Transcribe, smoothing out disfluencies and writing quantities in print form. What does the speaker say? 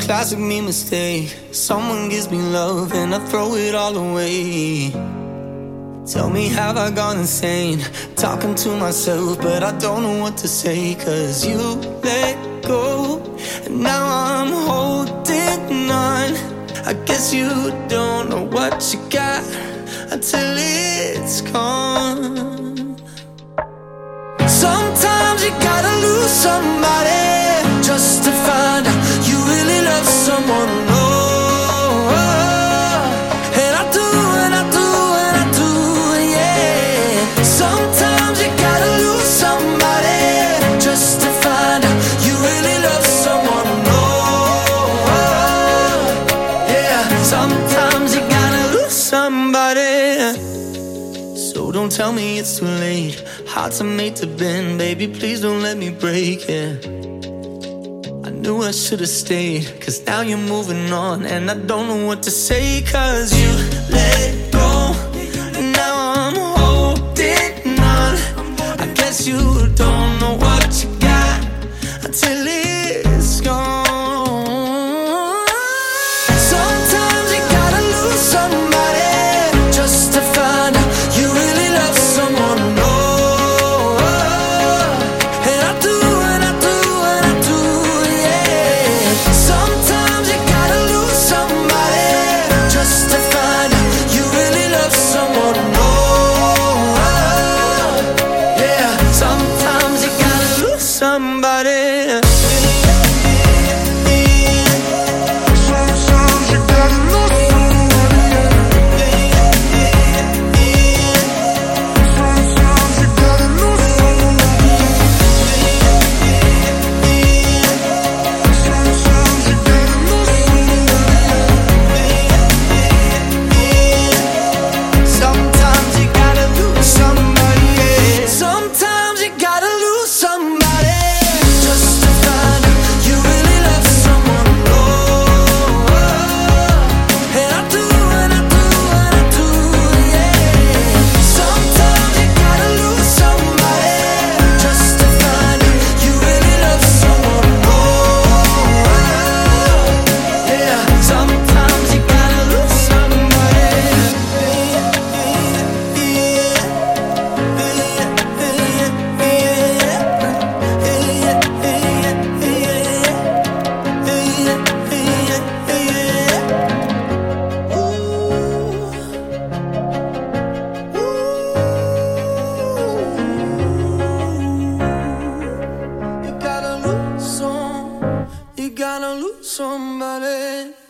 classic me mistake. Someone gives me love and I throw it all away. Tell me, have I gone insane? Talking to myself, but I don't know what to say. Cause you let go, and now I'm holding on. I guess you don't know what you got until it's gone. Sometimes you gotta lose somebody just to find out you really love someone. Oh, and I do, and I do, and I do, yeah. Sometimes you gotta lose somebody just to find out you really love someone. Oh, yeah. Sometimes you gotta lose somebody. So don't tell me it's too late. Hearts are made to bend, baby, please don't let me break it. I knew I should've stayed, cause now you're moving on. And I don't know what to say, cause you let go, and now I'm holding on. I guess you don't know what you got until it's gone. Sometimes you gotta lose somebody just to find out you really love someone. You gotta lose somebody.